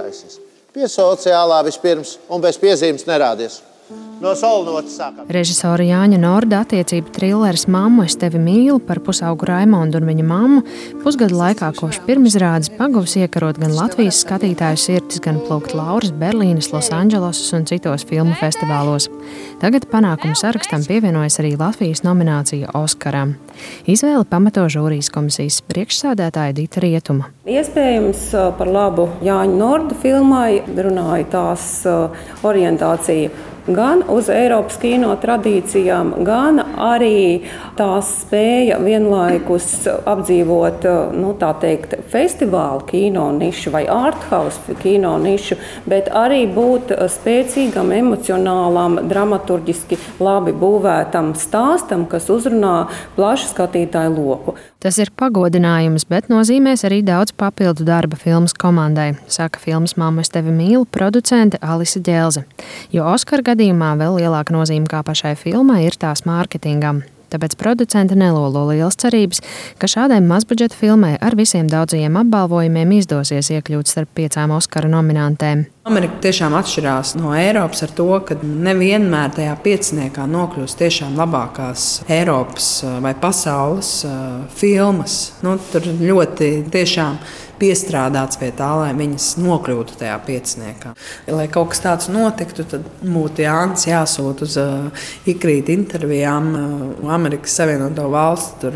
uztaisies. Pie sociālā vispirms un bez piezīmes nerādies. No solnotas sākam. Režisora Jāņa Norda attiecību trilleris Mammu, es tevi mīlu par pusaugu Raimondu un viņa mammu pusgadu laikā kopš pirmizrādes paguvusi iekarot gan Latvijas skatītāju sirdis, gan plūkt lauras Berlīnes, Losandželosas un citos filmu festivālos. Tagad panākumu sarakstam pievienojas arī Latvijas nominācija Oskaram. Izvēli pamato žūrijas komisijas priekšsēdētāja Dita Rietuma. Iespējams par labu Jāņa Norda filmai runāja tās orientācija gan uz Eiropas kino tradīcijām, gan arī tās spēja vienlaikus apdzīvot, tā teikt, festivālu kino nišu vai arthouse kino nišu, bet arī būt spēcīgam, emocionālam, dramaturģiski labi būvētam stāstam, kas uzrunā plašu skatītāju loku. Tas ir pagodinājums, bet nozīmēs arī daudz papildu darba filmas komandai, saka filmas Mammu, es tevi mīlu producente Alise Ģelze. Jo Oskara gadījumā vēl lielāka nozīme kā pašai filmai ir tās mārketingam. Tāpēc producente nelolo lielas cerības, ka šādai mazbudžeta filmai ar visiem daudzajiem apbalvojumiem izdosies iekļūt starp 5 Oskara nominantēm. Amerika tiešām atšķirās no Eiropas ar to, ka nevienmēr tajā pieciniekā nokļūst tiešām labākās Eiropas vai pasaules filmas. Tur ļoti tiešām piestrādāts pie tā, lai viņas nokļūtu tajā pieciniekā. Lai kaut kas tāds notiktu, tad būtu Jānis jāsūt uz ikrīt intervijām Amerikas Savienoto Valstu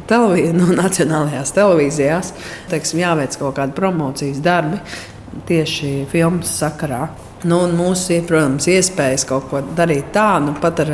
nacionālajās televīzijās. Jāveic kaut kādi promocijas darbi tieši filmas sakarā. Mūsu, protams, iespējas kaut ko darīt tādu, pat ar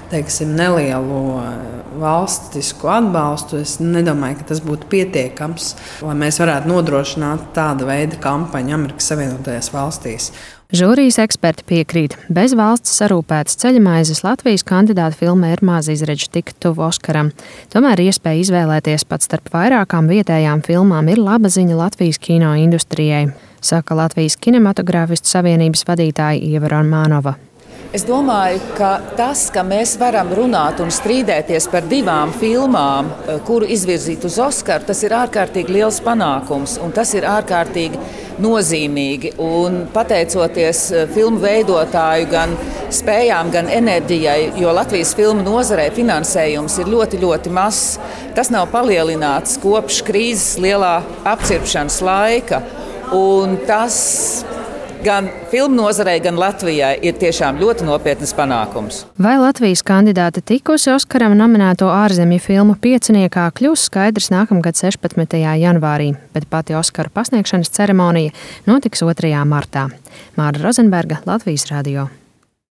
nelielu valstisku atbalstu, es nedomāju, ka tas būtu pietiekams, lai mēs varētu nodrošināt tāda veida kampaņu Amerikas Savienotajās valstīs. Žūrijas eksperti piekrīt, bez valsts sarūpētas ceļamaizes Latvijas kandidāta filmai ir maz izredzi tik tuvu Oskaram. Tomēr iespēja izvēlēties pat starp vairākām vietējām filmām ir laba ziņa Latvijas kino industrijai, saka Latvijas kinematogrāfistu savienības vadītāja Ieva Romānova. Es domāju, ka tas, ka mēs varam runāt un strīdēties par 2 filmām, kuru izvirzīt uz Oskaru, tas ir ārkārtīgi liels panākums un tas ir ārkārtīgi nozīmīgi. Un pateicoties filmu veidotāju gan spējām, gan enerģijai, jo Latvijas filmu nozarei finansējums ir ļoti, ļoti mazs, tas nav palielināts kopš krīzes lielā apcirpšanas laika. Un tas gan filmu nozarei, gan Latvijai ir tiešām ļoti nopietnas panākums. Vai Latvijas kandidāte tikusi Oskaram nominēto ārzemju filmu pieciniekā, kļūs skaidrs nākamgad 16. janvārī, bet pati Oskaru pasniegšanas ceremonija notiks 2. martā. Māra Rozenberga, Latvijas radio.